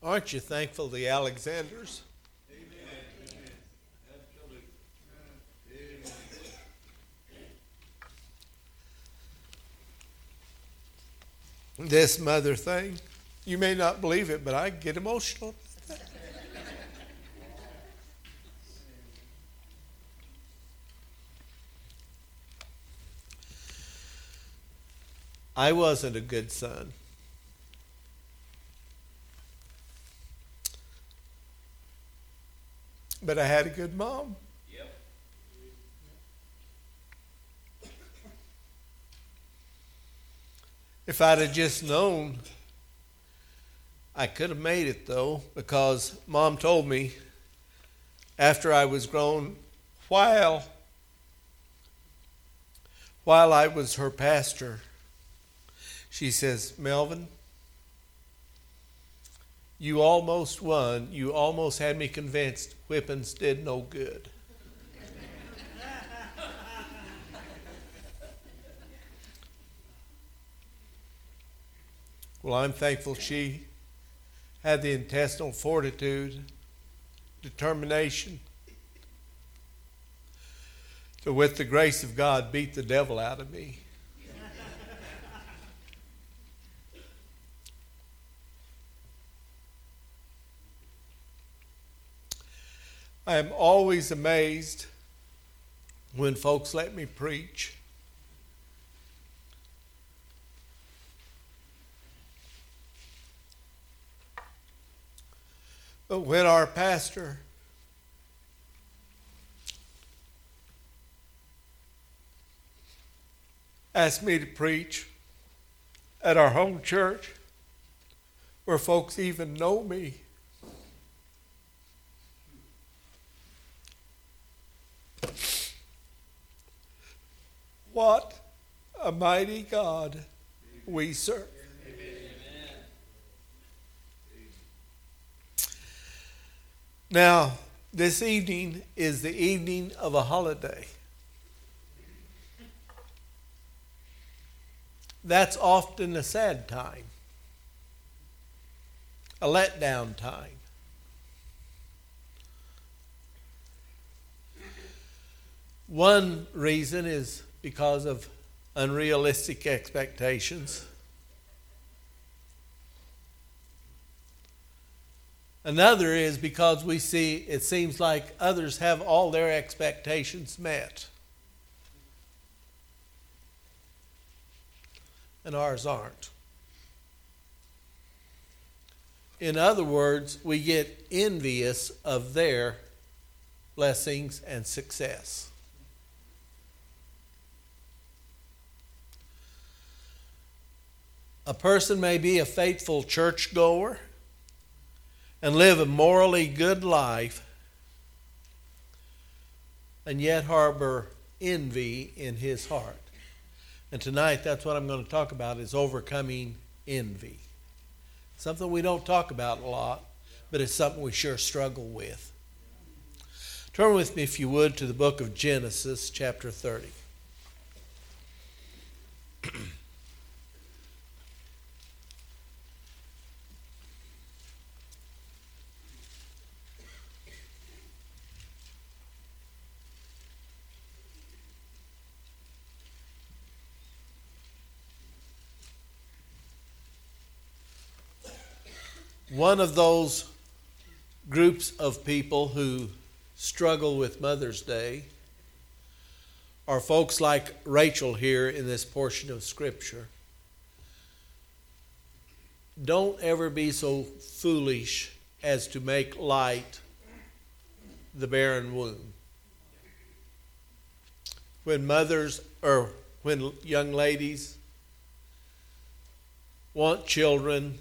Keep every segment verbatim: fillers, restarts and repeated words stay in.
Aren't you thankful the Alexanders? Amen. Absolutely. Amen. This mother thing, you may not believe it, but I get emotional. I wasn't a good son. But I had a good mom. Yep. If I'd have just known, I could have made it though, because Mom told me after I was grown, while while I was her pastor, she says, Melvin, you almost won. You almost had me convinced whippings did no good. Well, I'm thankful she had the intestinal fortitude, determination to, with the grace of God, beat the devil out of me. I am always amazed when folks let me preach. But when our pastor asked me to preach at our home church, where folks even know me, what a mighty God we serve. Now, this evening is the evening of a holiday. That's often a sad time, a letdown time. One reason is because of unrealistic expectations. Another is because we see, it seems like others have all their expectations met, and ours aren't. In other words, we get envious of their blessings and success. A person may be a faithful churchgoer and live a morally good life, and yet harbor envy in his heart. And tonight, that's what I'm going to talk about, is overcoming envy. Something we don't talk about a lot, but it's something we sure struggle with. Turn with me, if you would, to the book of Genesis, chapter thirty. One of those groups of people who struggle with Mother's Day are folks like Rachel here in this portion of Scripture. Don't ever be so foolish as to make light the barren womb. When mothers, or when young ladies want children,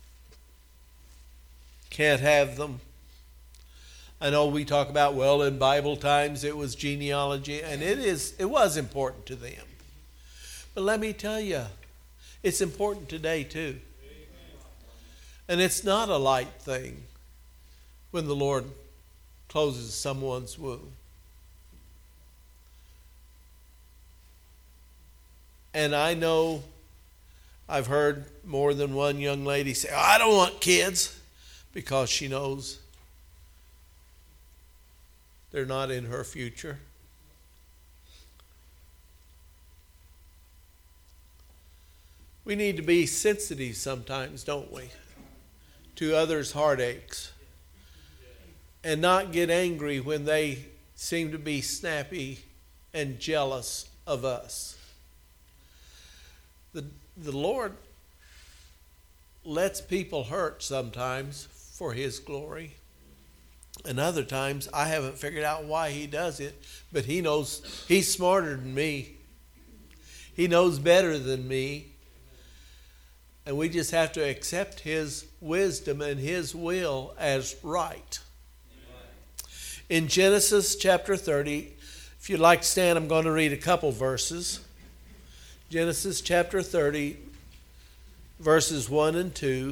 can't have them. I know we talk about, well, in Bible times it was genealogy, and it is it was important to them. But let me tell you, it's important today too. And it's not a light thing when the Lord closes someone's womb. And I know I've heard more than one young lady say, I don't want kids. because she knows they're not in her future. We need to be sensitive sometimes, don't we, to others' heartaches, and not get angry when they seem to be snappy and jealous of us. The, the Lord lets people hurt sometimes for His glory. And other times, I haven't figured out why He does it, but He knows. He's smarter than me. He knows better than me. And we just have to accept His wisdom and His will as right. In Genesis chapter thirty, if you'd like to stand, I'm going to read a couple verses. Genesis chapter thirty, verses one and two.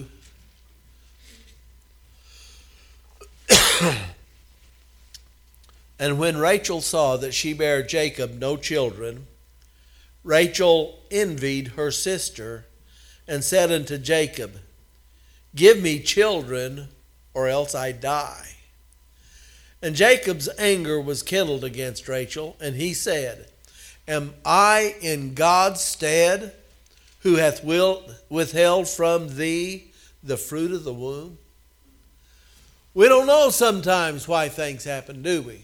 And when Rachel saw that she bare Jacob no children, Rachel envied her sister, and said unto Jacob, Give me children, or else I die. And Jacob's anger was kindled against Rachel, and he said, Am I in God's stead, who hath will, withheld from thee the fruit of the womb? We don't know sometimes why things happen, do we?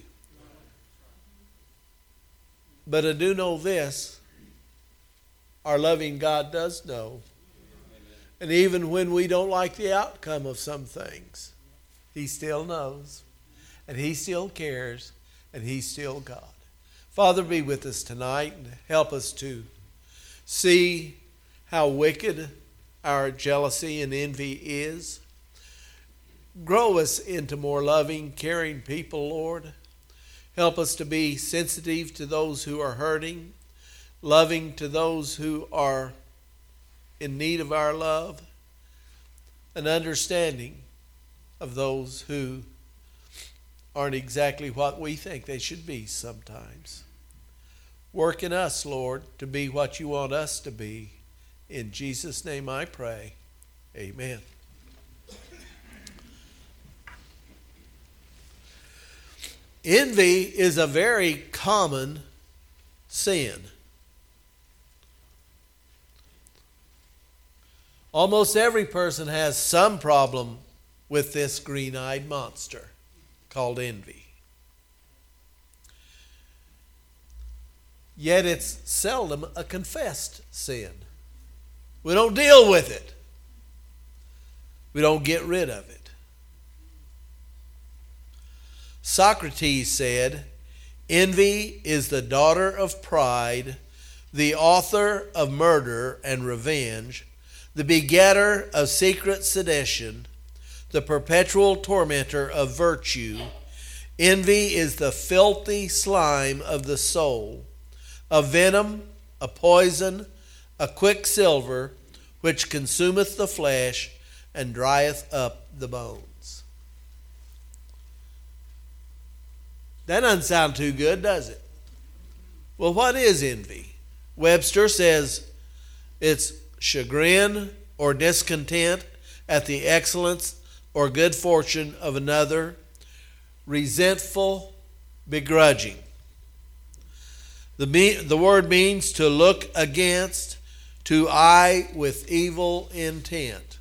But I do know this, our loving God does know. And even when we don't like the outcome of some things, He still knows, and He still cares, and He's still God. Father, be with us tonight and help us to see how wicked our jealousy and envy is. Grow us into more loving, caring people, Lord. Help us to be sensitive to those who are hurting, loving to those who are in need of our love, and understanding of those who aren't exactly what we think they should be sometimes. Work in us, Lord, to be what you want us to be. In Jesus' name I pray. Amen. Envy is a very common sin. Almost every person has some problem with this green-eyed monster called envy. Yet it's seldom a confessed sin. We don't deal with it. We don't get rid of it. Socrates said, Envy is the daughter of pride, the author of murder and revenge, the begetter of secret sedition, the perpetual tormentor of virtue. Envy is the filthy slime of the soul, a venom, a poison, a quicksilver, which consumeth the flesh and drieth up the bones. That doesn't sound too good, does it? Well, what is envy? Webster says it's chagrin or discontent at the excellence or good fortune of another, resentful, begrudging. The, me- the word means to look against, to eye with evil intent.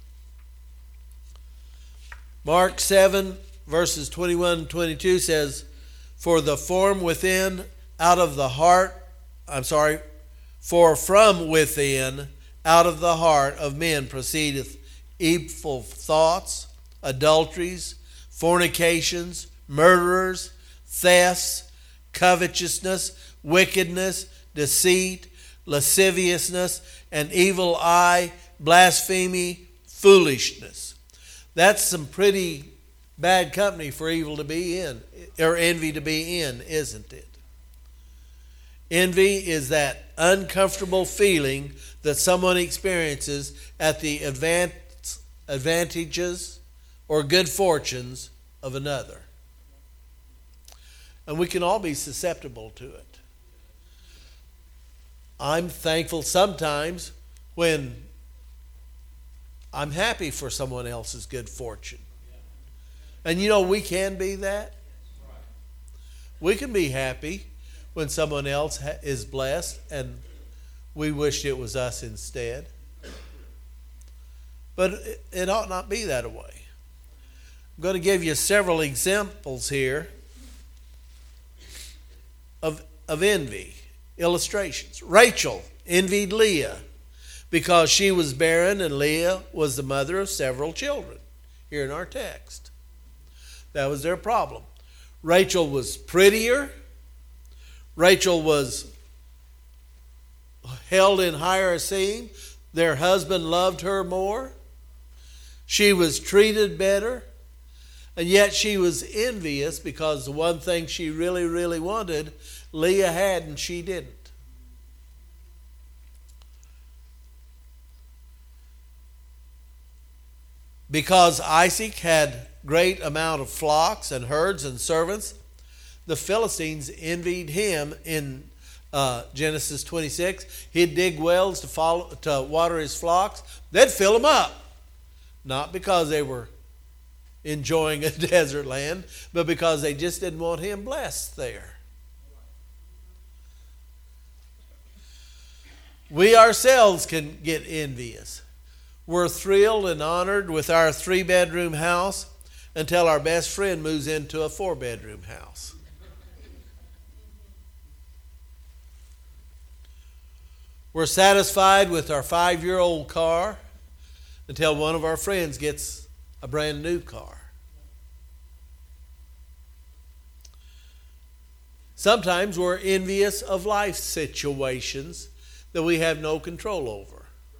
Mark seven, verses twenty-one and twenty-two says, For the form within, out of the heart, I'm sorry, for from within, out of the heart of men proceedeth evil thoughts, adulteries, fornications, murderers, thefts, covetousness, wickedness, deceit, lasciviousness, an evil eye, blasphemy, foolishness. That's some pretty bad company for evil to be in, or envy to be in, isn't it? Envy is that uncomfortable feeling that someone experiences at the advan- advantages or good fortunes of another. And we can all be susceptible to it. I'm thankful sometimes when I'm happy for someone else's good fortune. And you know, we can be that. We can be happy when someone else ha- is blessed and we wished it was us instead. But it, it ought not be that way. I'm going to give you several examples here of, of envy, illustrations. Rachel envied Leah because she was barren and Leah was the mother of several children, here in our text. That was their problem. Rachel was prettier. Rachel was held in higher esteem. Their husband loved her more. She was treated better. And yet she was envious because the one thing she really, really wanted, Leah had and she didn't. Because Isaac had great amount of flocks and herds and servants, the Philistines envied him in uh, Genesis twenty-six. He'd dig wells to, follow, to water his flocks. They'd fill them up. Not because they were enjoying a desert land, but because they just didn't want him blessed there. We ourselves can get envious. We're thrilled and honored with our three-bedroom house until our best friend moves into a four-bedroom house. We're satisfied with our five-year-old car until one of our friends gets a brand new car. Sometimes we're envious of life situations that we have no control over.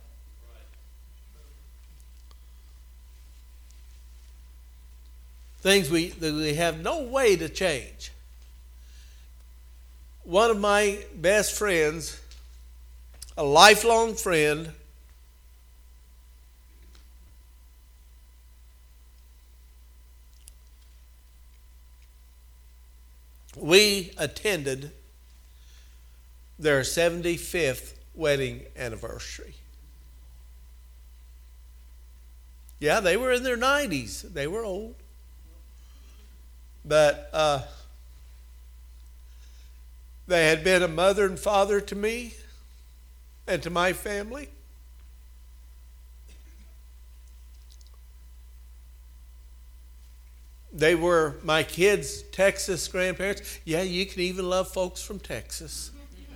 Things we, that we have no way to change. One of my best friends, a lifelong friend, we attended their seventy-fifth wedding anniversary. Yeah, they were in their nineties. They were old. But uh, they had been a mother and father to me and to my family. They were my kids' Texas grandparents. Yeah, you can even love folks from Texas.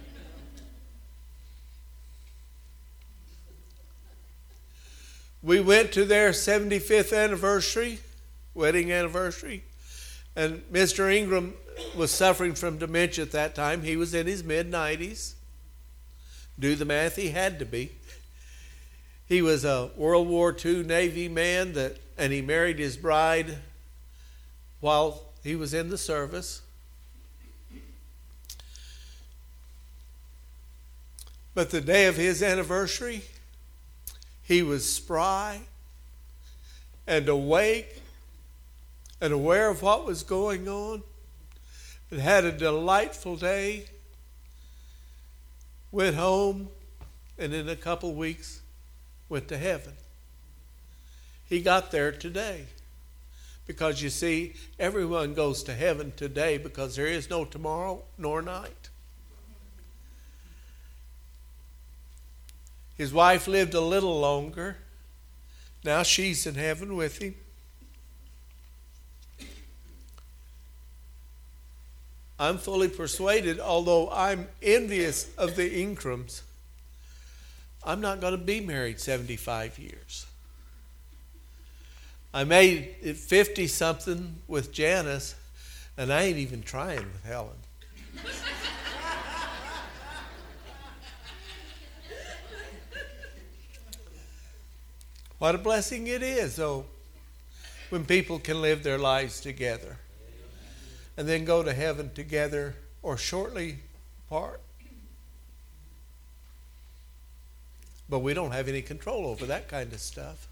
We went to their seventy-fifth anniversary, wedding anniversary, and Mister Ingram was suffering from dementia at that time. He was in his mid-nineties. Do the math, he had to be. He was a World War Two Navy man, that, and he married his bride while he was in the service. But the day of his anniversary, he was spry and awake and aware of what was going on, and had a delightful day. Went home, and in a couple weeks went to heaven. He got there today. Because you see, everyone goes to heaven today because there is no tomorrow nor night. His wife lived a little longer. Now she's in heaven with him. I'm fully persuaded, although I'm envious of the Ingrams, I'm not going to be married seventy-five years. I made it fifty-something with Janice, and I ain't even trying with Helen. What a blessing it is, though, when people can live their lives together and then go to heaven together or shortly apart. But we don't have any control over that kind of stuff.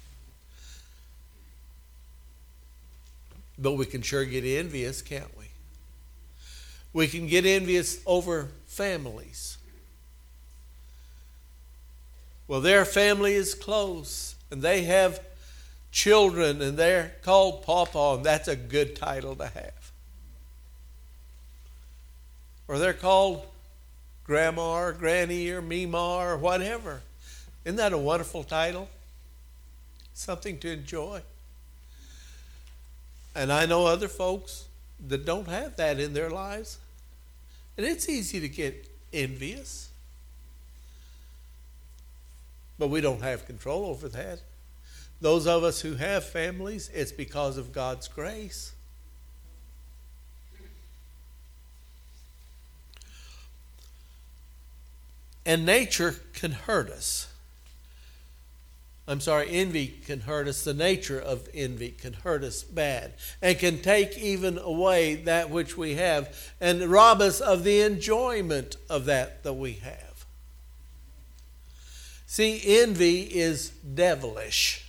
But we can sure get envious, can't we? We can get envious over families. Well, their family is close, and they have children and they're called Pawpaw, and that's a good title to have. Or they're called Grandma or Granny or Meemaw or whatever. Isn't that a wonderful title? Something to enjoy. And I know other folks that don't have that in their lives. And it's easy to get envious. But we don't have control over that. Those of us who have families, it's because of God's grace. And nature can hurt us. I'm sorry, envy can hurt us. The nature of envy can hurt us bad and can take even away that which we have and rob us of the enjoyment of that that we have. See, envy is devilish.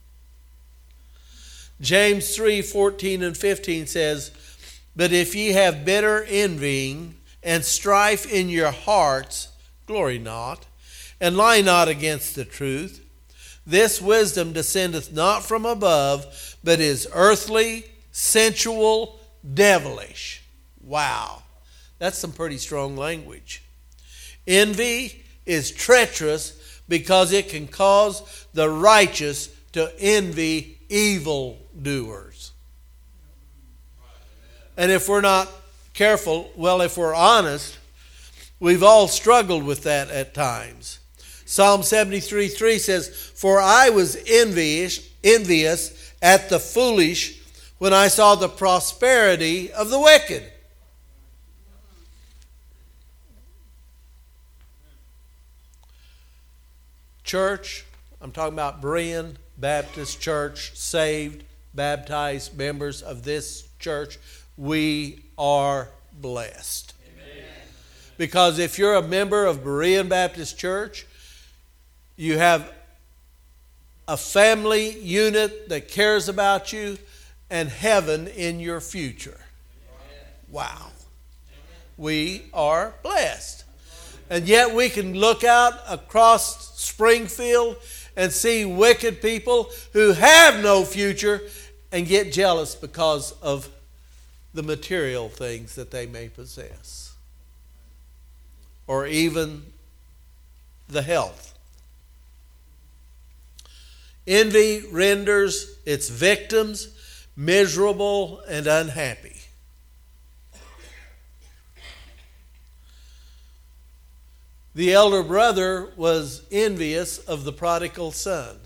James three fourteen and fifteen says, "But if ye have bitter envying and strife in your hearts, glory not, and lie not against the truth. This wisdom descendeth not from above, but is earthly, sensual, devilish." Wow. That's some pretty strong language. Envy is treacherous because it can cause the righteous to envy evildoers. And if we're not careful, well, if we're honest, we've all struggled with that at times. Psalm seventy-three three says, "For I was envious, envious at the foolish when I saw the prosperity of the wicked." Church, I'm talking about Berean Baptist Church, saved, baptized members of this church. We are blessed. Amen. Because if you're a member of Berean Baptist Church, you have a family unit that cares about you and heaven in your future. Wow. We are blessed. And yet we can look out across Springfield and see wicked people who have no future and get jealous because of the material things that they may possess. Or even the health. Envy renders its victims miserable and unhappy. The elder brother was envious of the prodigal son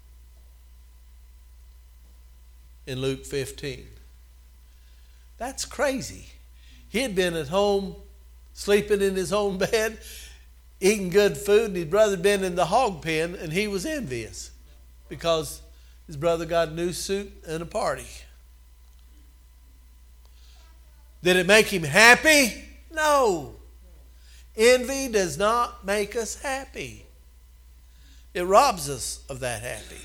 in Luke fifteen. That's crazy. He had been at home, sleeping in his own bed, eating good food, and his brother had been in the hog pen, and he was envious because his brother got a new suit and a party. Did it make him happy? No. Envy does not make us happy. It robs us of that happy.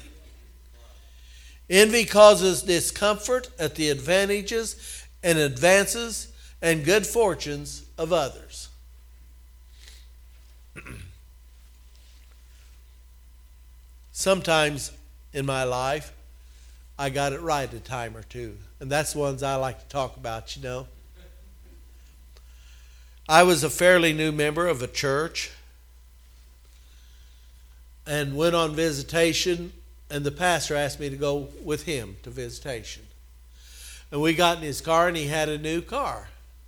Envy causes discomfort at the advantages and advances and good fortunes of others. Sometimes in my life, I got it right a time or two. And that's the ones I like to talk about, you know. I was a fairly new member of a church and went on visitation, and the pastor asked me to go with him to visitation. And we got in his car, and he had a new car.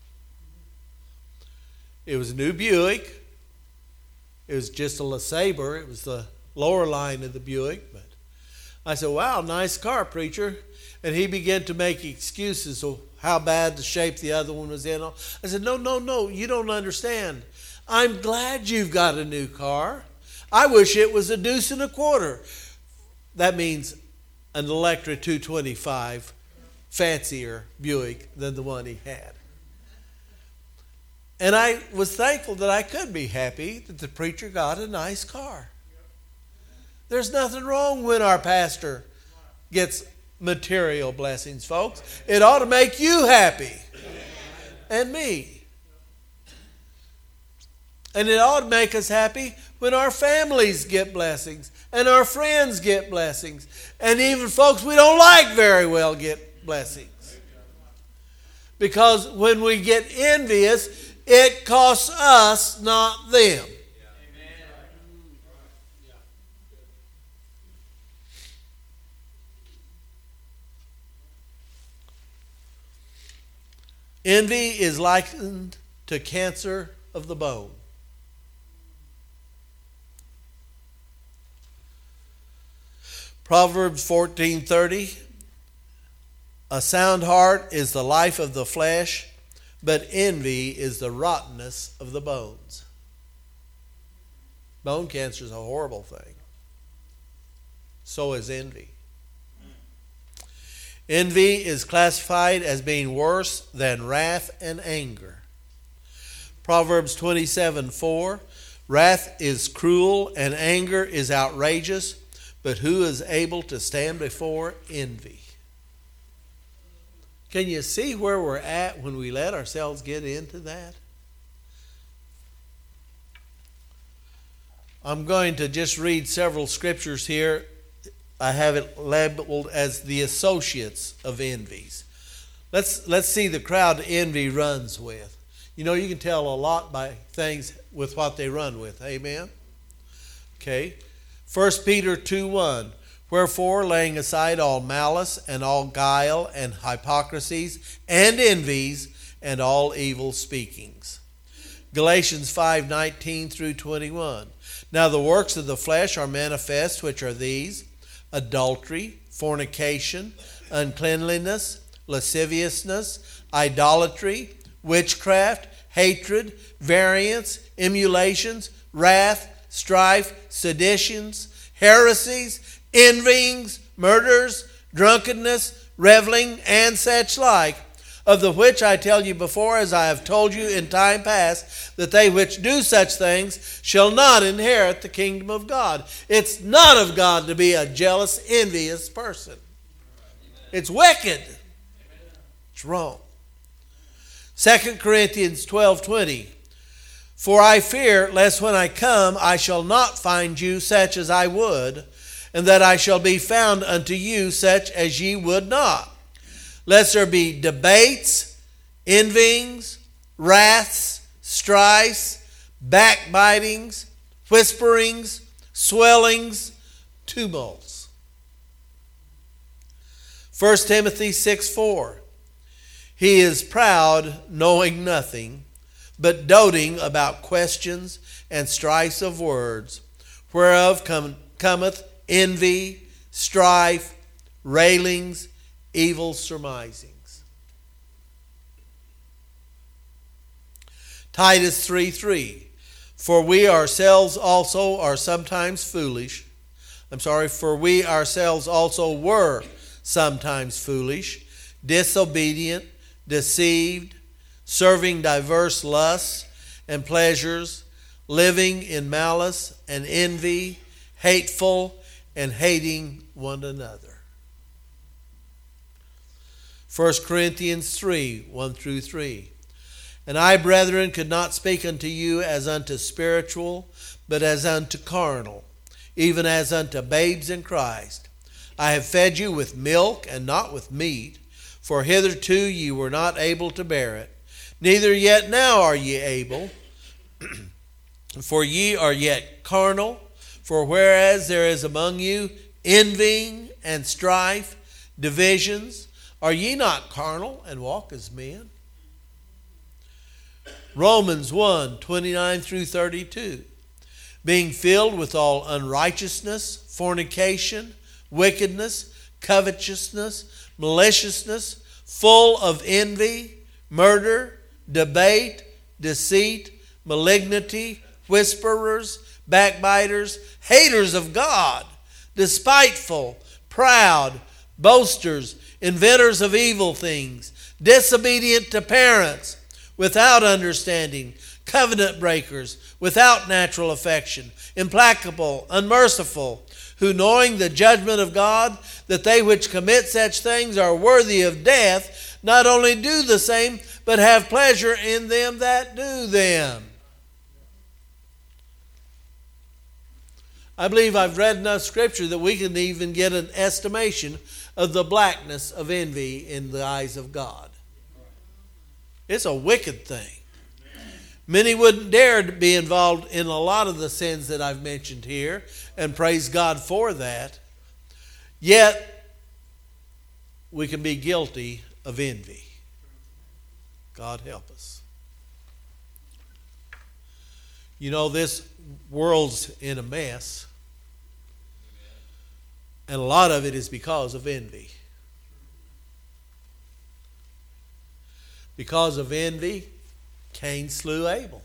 It was a new Buick. It was just a LeSabre. It was the lower line of the Buick. But I said, "Wow, nice car, preacher." And he began to make excuses of how bad the shape the other one was in. I said, no, no, no, you don't understand. I'm glad you've got a new car. I wish it was a deuce and a quarter. That means an Electra two twenty-five, fancier Buick than the one he had. And I was thankful that I could be happy that the preacher got a nice car. There's nothing wrong when our pastor gets material blessings, folks. It ought to make you happy. And me. And it ought to make us happy when our families get blessings and our friends get blessings and even folks we don't like very well get blessings. Because when we get envious, it costs us, not them. Envy is likened to cancer of the bone. Proverbs fourteen thirty, a sound heart is the life of the flesh, but envy is the rottenness of the bones. Bone cancer is a horrible thing. So is envy. Envy is classified as being worse than wrath and anger. Proverbs twenty-seven four, wrath is cruel and anger is outrageous, but who is able to stand before envy? Can you see where we're at when we let ourselves get into that? I'm going to just read several scriptures here. I have it labeled as the associates of envies. Let's, let's see the crowd envy runs with. You know, you can tell a lot by things with what they run with. Amen? Okay. First Peter two one, wherefore, laying aside all malice and all guile and hypocrisies and envies and all evil speakings. Galatians five nineteen through twenty-one. Now the works of the flesh are manifest, which are these: adultery, fornication, uncleanliness, lasciviousness, idolatry, witchcraft, hatred, variance, emulations, wrath, strife, seditions, heresies, envyings, murders, drunkenness, reveling, and such like, of the which I tell you before, as I have told you in time past, that they which do such things shall not inherit the kingdom of God. It's not of God to be a jealous, envious person. It's wicked. It's wrong. Second Corinthians twelve twenty. For I fear lest when I come I shall not find you such as I would, and that I shall be found unto you such as ye would not. Lest there be debates, envyings, wraths, strifes, backbitings, whisperings, swellings, tumults. First Timothy six four. He is proud, knowing nothing, but doting about questions and strifes of words, whereof come, cometh envy, strife, railings, evil surmisings. Titus three three. For we ourselves also are sometimes foolish. I'm sorry, for we ourselves also were sometimes foolish, disobedient, deceived, serving diverse lusts and pleasures, living in malice and envy, hateful, and hating one another. First Corinthians three, one through three. And I, brethren, could not speak unto you as unto spiritual, but as unto carnal, even as unto babes in Christ. I have fed you with milk and not with meat, for hitherto ye were not able to bear it. Neither yet now are ye able, for ye are yet carnal. For whereas there is among you envying and strife, divisions, are ye not carnal and walk as men? Romans one, twenty-nine through thirty-two. Being filled with all unrighteousness, fornication, wickedness, covetousness, maliciousness, full of envy, murder, debate, deceit, malignity, whisperers, backbiters, haters of God, despiteful, proud, boasters, inventors of evil things, disobedient to parents, without understanding, covenant breakers, without natural affection, implacable, unmerciful, who knowing the judgment of God, that they which commit such things are worthy of death, not only do the same, but have pleasure in them that do them. I believe I've read enough scripture that we can even get an estimation of the blackness of envy in the eyes of God. It's a wicked thing. Many wouldn't dare to be involved in a lot of the sins that I've mentioned here, and praise God for that. Yet, we can be guilty of envy. God help us. You know, this world's in a mess, and a lot of it is because of envy. Because of envy, Cain slew Abel.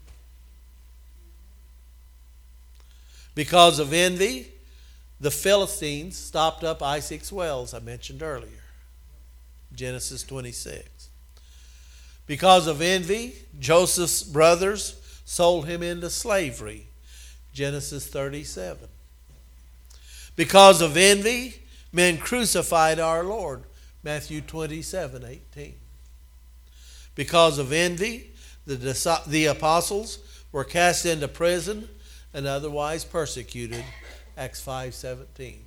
Because of envy, the Philistines stopped up Isaac's wells, I mentioned earlier. Genesis twenty-six. Because of envy, Joseph's brothers sold him into slavery. Genesis thirty-seven. Because of envy, men crucified our Lord. Matthew twenty-seven eighteen. Because of envy, the, the apostles were cast into prison and otherwise persecuted. Acts five seventeen.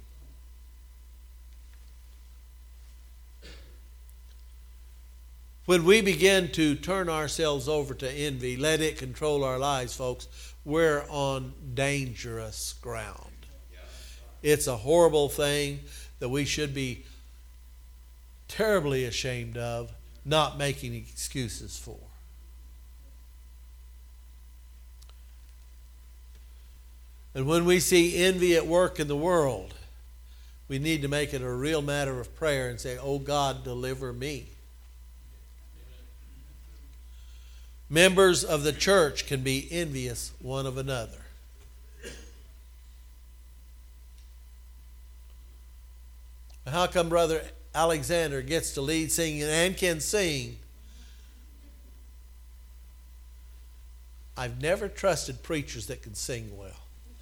When we begin to turn ourselves over to envy, let it control our lives, folks, we're on dangerous ground. It's a horrible thing that we should be terribly ashamed of, not making excuses for. And when we see envy at work in the world, we need to make it a real matter of prayer and say, "Oh God, deliver me." Members of the church can be envious one of another. How come Brother Alexander gets to lead singing and can sing? I've never trusted preachers that can sing well.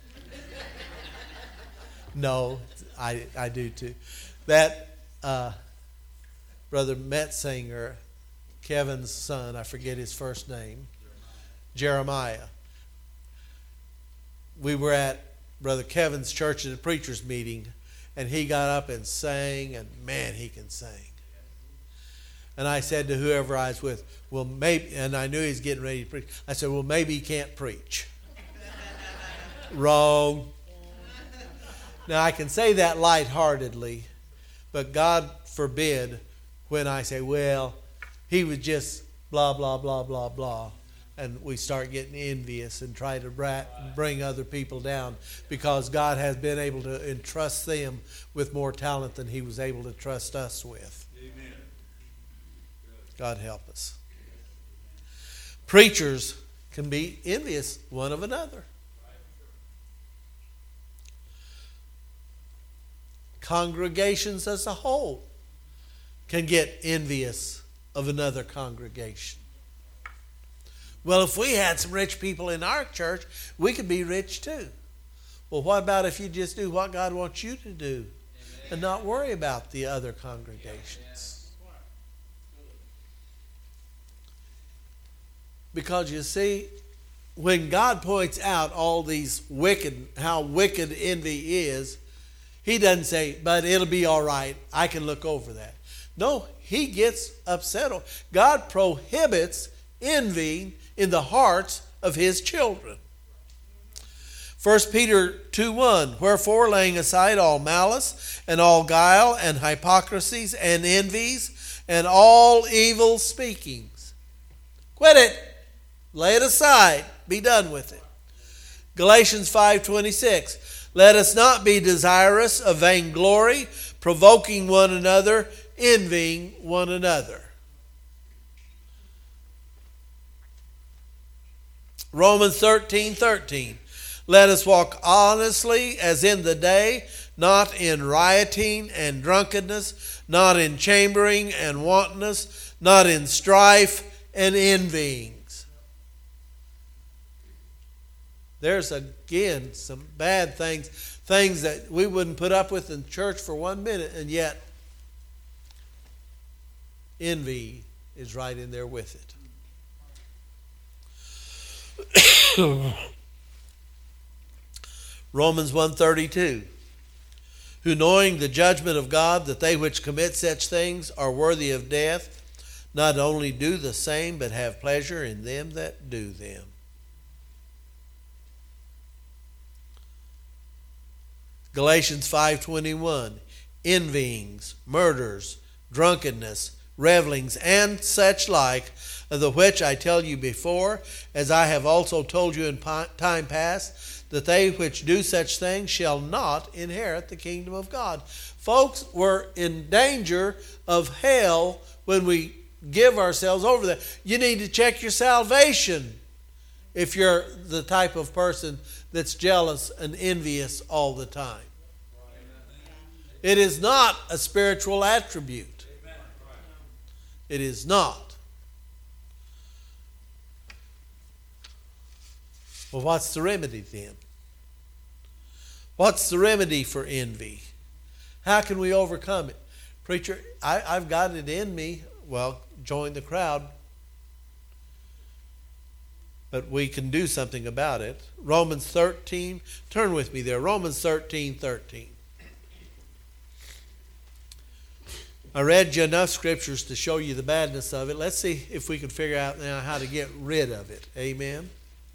No, I, I do too. That uh, Brother Metzinger, Kevin's son, I forget his first name, Jeremiah. Jeremiah. We were at Brother Kevin's church at a preacher's meeting, and he got up and sang, and man, he can sing. And I said to whoever I was with, well, maybe, and I knew he was getting ready to preach. I said, well, maybe he can't preach. Wrong. Now, I can say that lightheartedly, but God forbid when I say, well, he was just blah, blah, blah, blah, blah. And we start getting envious and try to bring other people down because God has been able to entrust them with more talent than he was able to trust us with. Amen. God help us. Preachers can be envious one of another. Congregations as a whole can get envious of another congregation. Well, if we had some rich people in our church, we could be rich too. Well, what about if you just do what God wants you to do and not worry about the other congregations? Because you see, when God points out all these wicked, how wicked envy is, he doesn't say, but it'll be all right. I can look over that. No, he gets upset. God prohibits envy in the hearts of his children. First Peter two one, wherefore laying aside all malice and all guile and hypocrisies and envies and all evil speakings. Quit it. Lay it aside. Be done with it. Galatians five twenty-six, let us not be desirous of vainglory, provoking one another, envying one another. Romans thirteen thirteen, let us walk honestly as in the day, not in rioting and drunkenness, not in chambering and wantonness, not in strife and envyings. There's again some bad things, things that we wouldn't put up with in church for one minute, and yet envy is right in there with it. Romans one thirty-two. Who knowing the judgment of God, that they which commit such things are worthy of death, not only do the same, but have pleasure in them that do them. Galatians five twenty-one. Envyings, murders, drunkenness, revelings, and such like, of the which I tell you before, as I have also told you in time past, that they which do such things shall not inherit the kingdom of God. Folks, we're in danger of hell when we give ourselves over there. You need to check your salvation if you're the type of person that's jealous and envious all the time. It is not a spiritual attribute. It is not. Well, what's the remedy then? What's the remedy for envy? How can we overcome it? Preacher, I, I've got it in me. Well, join the crowd. But we can do something about it. Romans thirteen, turn with me there. Romans thirteen thirteen. I read you enough scriptures to show you the badness of it. Let's see if we can figure out now how to get rid of it. Amen.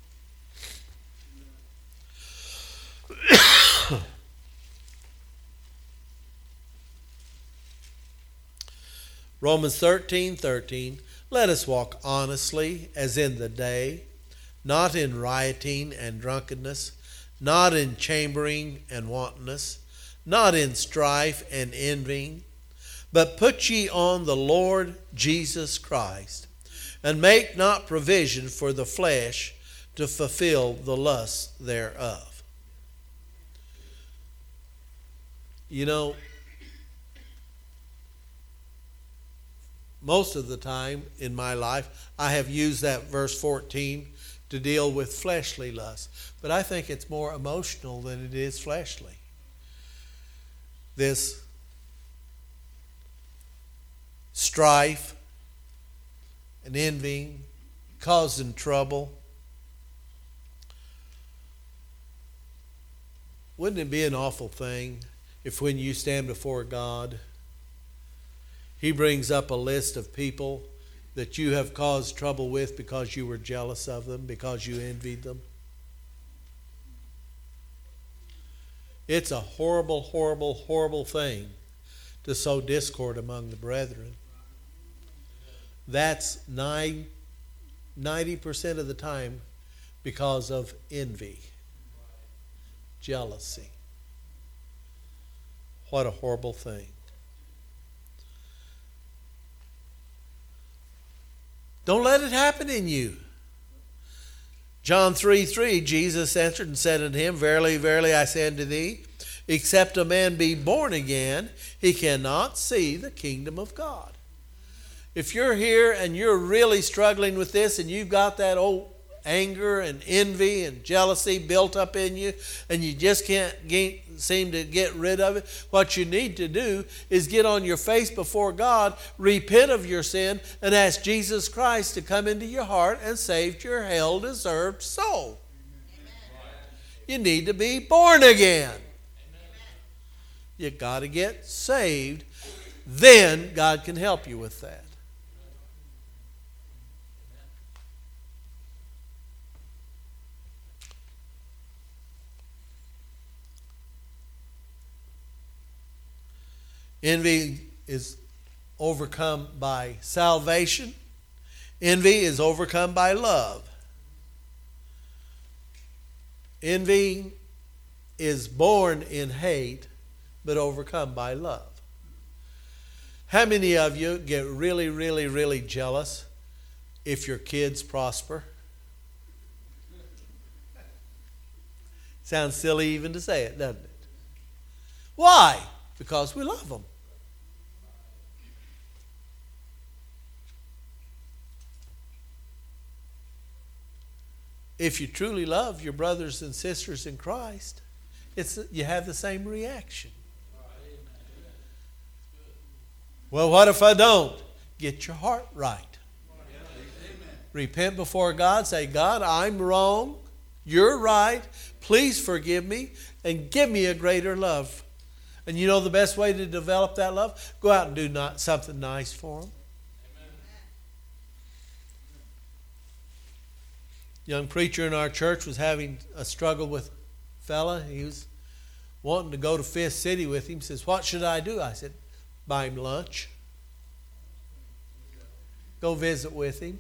Romans thirteen thirteen. Let us walk honestly as in the day, not in rioting and drunkenness, not in chambering and wantonness, not in strife and envying, but put ye on the Lord Jesus Christ, and make not provision for the flesh to fulfill the lusts thereof. You know, most of the time in my life, I have used that verse fourteen to deal with fleshly lusts. But I think it's more emotional than it is fleshly. This strife and envying, causing trouble. Wouldn't it be an awful thing if when you stand before God, He brings up a list of people that you have caused trouble with because you were jealous of them, because you envied them? It's a horrible, horrible, horrible thing to sow discord among the brethren. That's nine, ninety percent of the time because of envy, jealousy. What a horrible thing. Don't let it happen in you. John three three, Jesus answered and said unto him, Verily, verily, I say unto thee, except a man be born again, he cannot see the kingdom of God. If you're here and you're really struggling with this and you've got that old anger and envy and jealousy built up in you and you just can't get, seem to get rid of it, what you need to do is get on your face before God, repent of your sin, and ask Jesus Christ to come into your heart and save your hell-deserved soul. Amen. You need to be born again. Amen. You got to get saved. Then God can help you with that. Envy is overcome by salvation. Envy is overcome by love. Envy is born in hate, but overcome by love. How many of you get really, really, really jealous if your kids prosper? Sounds silly even to say it, doesn't it? Why? Because we love them. If you truly love your brothers and sisters in Christ, it's you have the same reaction. Well, what if I don't? Get your heart right. Repent before God. Say, God, I'm wrong. You're right. Please forgive me and give me a greater love. And you know the best way to develop that love? Go out and do not, something nice for them. Young preacher in our church was having a struggle with a fella. He was wanting to go to Fifth City with him. He says, what should I do? I said, buy him lunch. Go visit with him.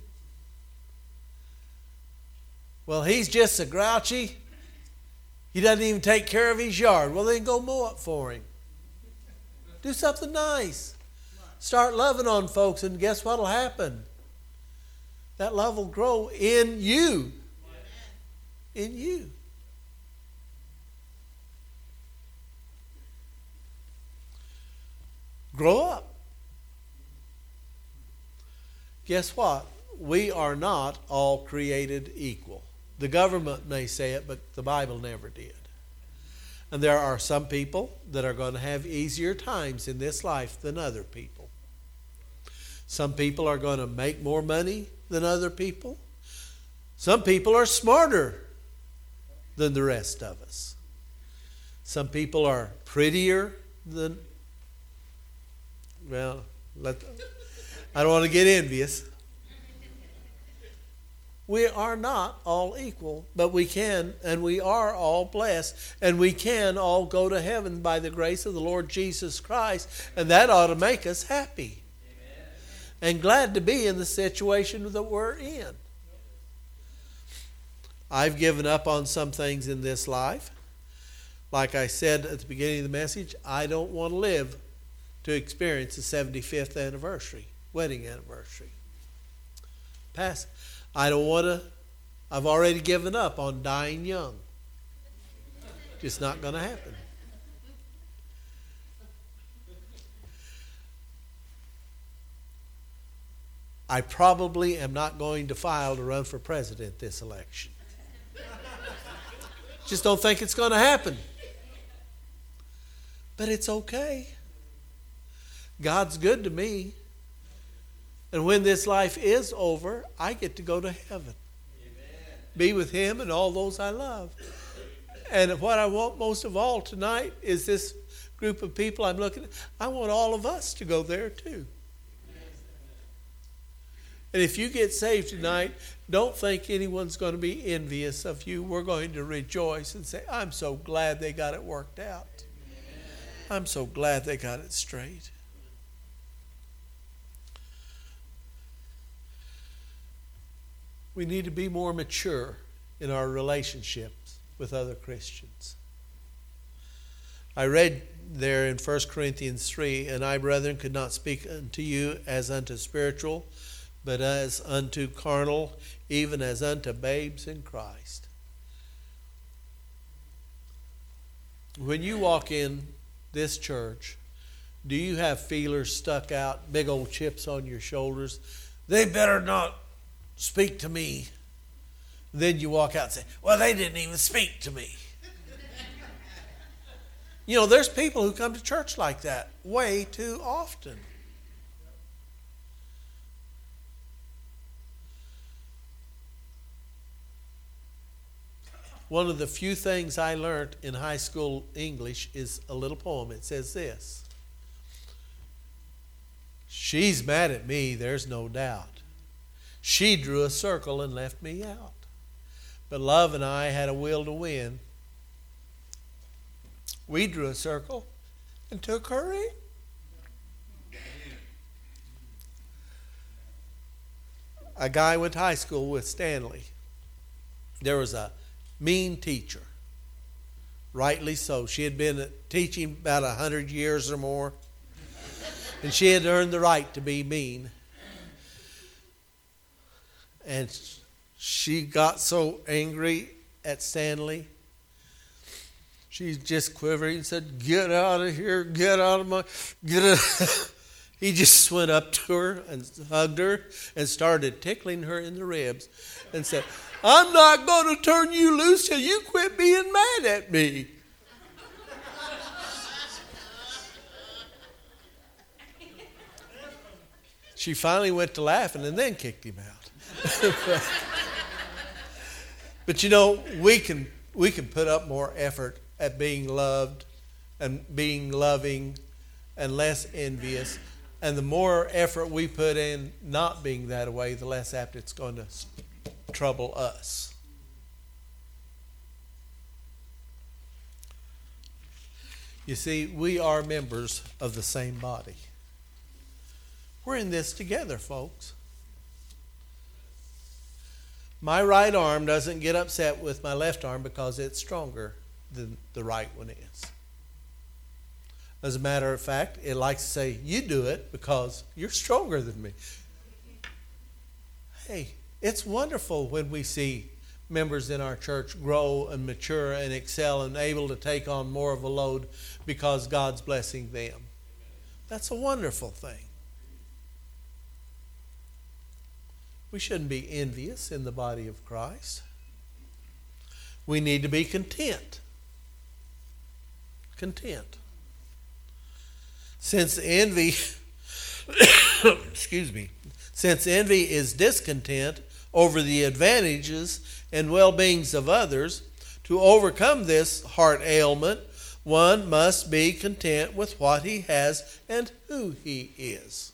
Well, he's just so grouchy. He doesn't even take care of his yard. Well, then go mow it for him. Do something nice. Start loving on folks, and guess what will happen? That love will grow in you. In you. Grow up. Guess what? We are not all created equal. The government may say it, but the Bible never did. And there are some people that are going to have easier times in this life than other people. Some people are going to make more money than other people. Some people are smarter than the rest of us. Some people are prettier than, well, let, I don't want to get envious. We are not all equal, but we can, and we are all blessed, and we can all go to heaven by the grace of the Lord Jesus Christ, and that ought to make us happy. Amen. And glad to be in the situation that we're in. I've given up on some things in this life. Like I said at the beginning of the message, I don't want to live to experience the seventy-fifth anniversary, wedding anniversary. Pass. I don't want to, I've already given up on dying young. Just not going to happen. I probably am not going to file to run for president this election. Just don't think it's going to happen. But it's okay. God's good to me. And when this life is over, I get to go to heaven. Amen. Be with Him and all those I love. And what I want most of all tonight is this group of people I'm looking at. I want all of us to go there too. And if you get saved tonight, don't think anyone's going to be envious of you. We're going to rejoice and say, I'm so glad they got it worked out. I'm so glad they got it straight. We need to be more mature in our relationships with other Christians. I read there in First Corinthians three, and I, brethren, could not speak unto you as unto spiritual, but as unto carnal, even as unto babes in Christ. When you walk in this church, do you have feelers stuck out, big old chips on your shoulders? They better not speak to me. Then you walk out and say, well, they didn't even speak to me. You know, there's people who come to church like that way too often. One of the few things I learned in high school English is a little poem. It says this: she's mad at me, there's no doubt. She drew a circle and left me out. But love and I had a will to win. We drew a circle and took her in. A guy went to high school with Stanley. There was a mean teacher. Rightly so. She had been teaching about a hundred years or more. And she had earned the right to be mean. And she got so angry at Stanley. She's just quivering and said, get out of here, get out of my, get out. He just went up to her and hugged her and started tickling her in the ribs and said, I'm not going to turn you loose till you quit being mad at me. She finally went to laughing and then kicked him out. But you know, we can we can put up more effort at being loved and being loving and less envious. And the more effort we put in not being that way, the less apt it's going to trouble us. You see, we are members of the same body. We're in this together, folks. My right arm doesn't get upset with my left arm because it's stronger than the right one is. As a matter of fact, it likes to say, you do it because you're stronger than me. Hey, it's wonderful when we see members in our church grow and mature and excel and able to take on more of a load because God's blessing them. That's a wonderful thing. We shouldn't be envious in the body of Christ. We need to be content. Content. Since envy, excuse me, since envy is discontent over the advantages and well-beings of others, to overcome this heart ailment, one must be content with what he has and who he is.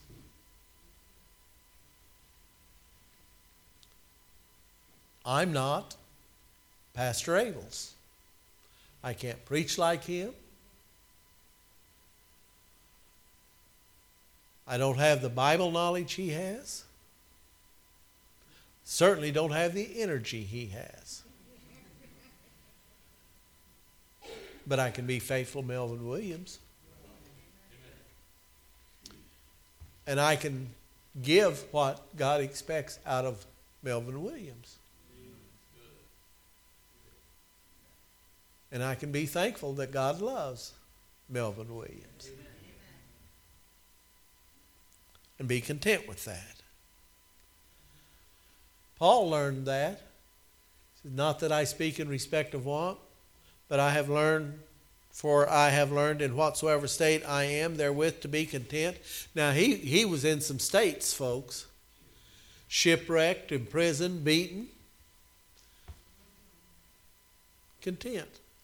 I'm not Pastor Abels. I can't preach like him. I don't have the Bible knowledge he has. Certainly don't have the energy he has. But I can be faithful Melvin Williams. And I can give what God expects out of Melvin Williams. And I can be thankful that God loves Melvin Williams. And be content with that. Paul learned that. Not that I speak in respect of want, but I have learned, for I have learned in whatsoever state I am therewith to be content. Now he, he was in some states, folks. Shipwrecked, imprisoned, beaten. Content.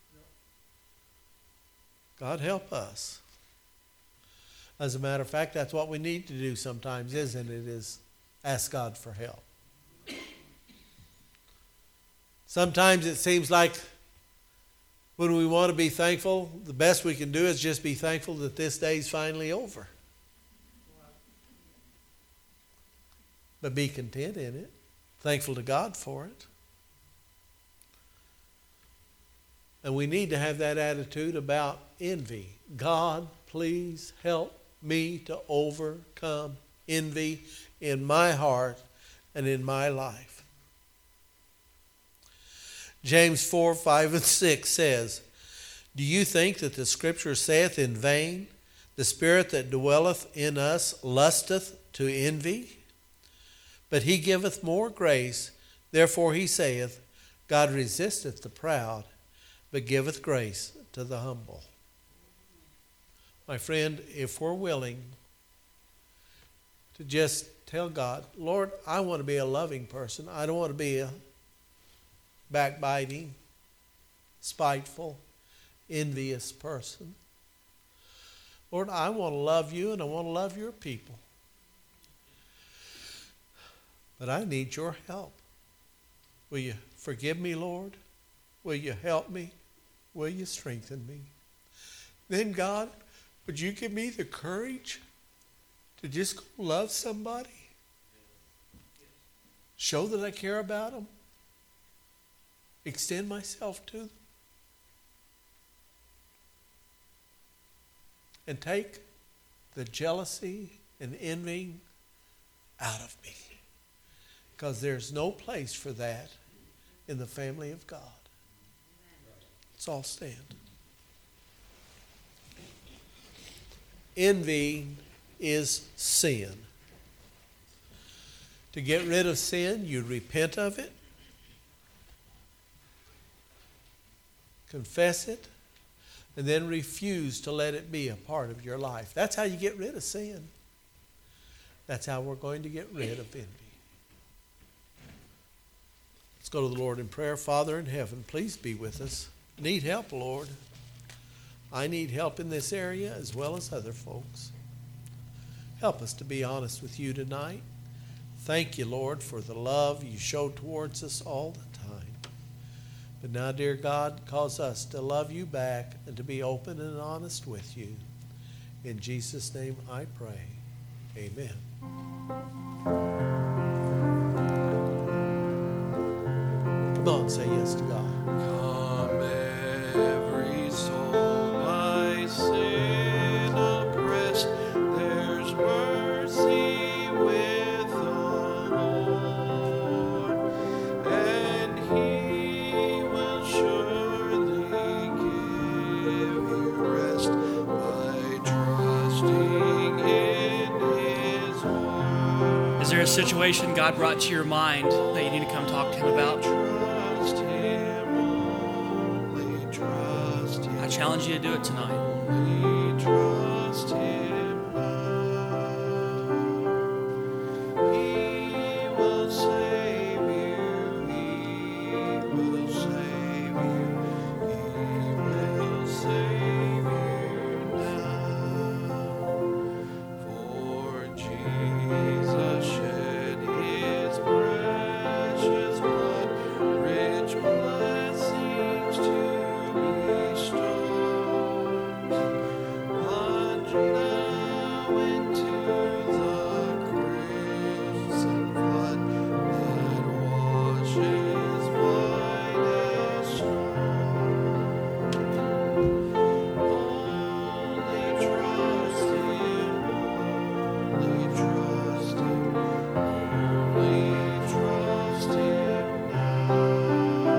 God help us. As a matter of fact, that's what we need to do sometimes, isn't it? Is ask God for help. Sometimes it seems like when we want to be thankful, the best we can do is just be thankful that this day's finally over. But be content in it. Thankful to God for it. And we need to have that attitude about envy. God, please help me to overcome envy in my heart and in my life. James four, five, and six says, do you think that the Scripture saith in vain, the Spirit that dwelleth in us lusteth to envy? But he giveth more grace. Therefore he saith, God resisteth the proud, but giveth grace to the humble. My friend, if we're willing to just tell God, Lord, I want to be a loving person. I don't want to be a backbiting, spiteful, envious person. Lord, I want to love you and I want to love your people. But I need your help. Will you forgive me, Lord? Will you help me? Will you strengthen me? Then, God, would you give me the courage to just go love somebody? Show that I care about them. Extend myself to them. And take the jealousy and envy out of me. Because there's no place for that in the family of God. Let's all stand. Envy is sin. To get rid of sin, you repent of it, confess it, and then refuse to let it be a part of your life. That's how you get rid of sin. That's how we're going to get rid of envy. Let's go. Go to the Lord in prayer. Father in heaven, please be with us. Need help, Lord. I need help in this area as well as other folks. Help us to be honest with you tonight. Thank you, Lord, for the love you show towards us all the time. But now, dear God, cause us to love you back and to be open and honest with you. In Jesus' name I pray. Amen. Come on, say yes to God. Come every soul by sin oppressed, there's mercy with the Lord, and He will surely give you rest by trusting in His word. Is there a situation God brought to your mind that you need to come talk to Him about? Trust Him, only trust Him. I challenge you to do it tonight. Only trust Him now. He will save you. He will save you. He will save you now. For Jesus shed His precious blood, rich blessings to bestow. Plunge now into the crimson flood that washes white as snow. Only trust Him, only trust Him, only trust Him now.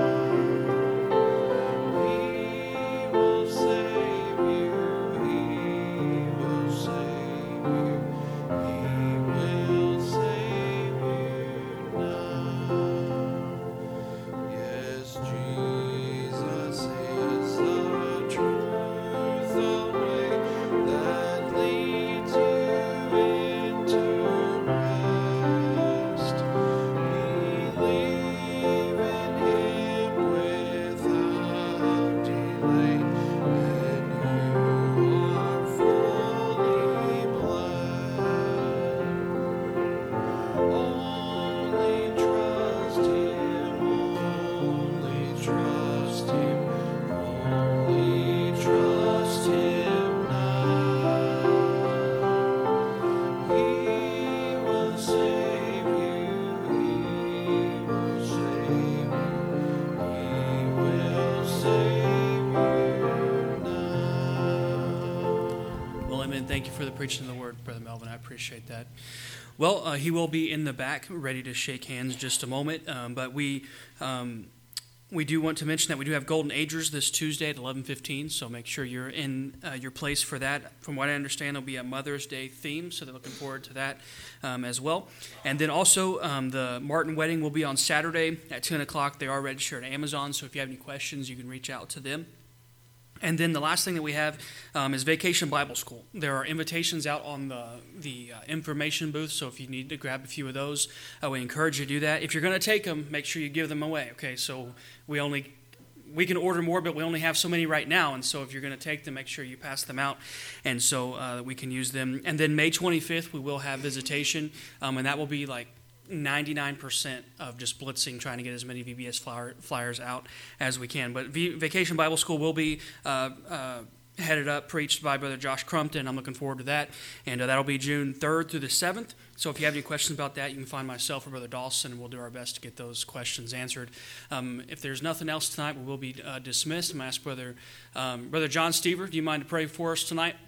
He will save you, He will save you, He will save you now. Yes, Jesus is the truth, the way that leads you into rest. Believe in Him without delay, and you are fully blessed. Only trust Him, only trust Him, only trust Him now. He will save you, He will save you, He will save you now. Well, amen. Thank you for the preaching of the word, Brother Melvin. I appreciate that. Well, uh, he will be in the back, ready to shake hands in just a moment. Um, but we um, we do want to mention that we do have Golden Agers this Tuesday at eleven fifteen, so make sure you're in uh, your place for that. From what I understand, it'll be a Mother's Day theme, so they're looking forward to that um, as well. And then also, um, the Martin wedding will be on Saturday at ten o'clock. They are registered at Amazon, so if you have any questions, you can reach out to them. And then the last thing that we have um, is Vacation Bible School. There are invitations out on the the uh, information booth, so if you need to grab a few of those, uh, we encourage you to do that. If you're going to take them, make sure you give them away. Okay, so we only we can order more, but we only have so many right now, and so if you're going to take them, make sure you pass them out, and so uh, we can use them. And then May twenty-fifth, we will have visitation, um, and that will be like ninety-nine percent of just blitzing, trying to get as many V B S flyer, flyers out as we can. But v, Vacation Bible School will be uh, uh, headed up, preached by Brother Josh Crumpton. I'm looking forward to that. And uh, that'll be June third through the seventh. So if you have any questions about that, you can find myself or Brother Dawson, and we'll do our best to get those questions answered. Um, if there's nothing else tonight, we will be uh, dismissed. I'm going to ask Brother, um, Brother John Stever, do you mind to pray for us tonight?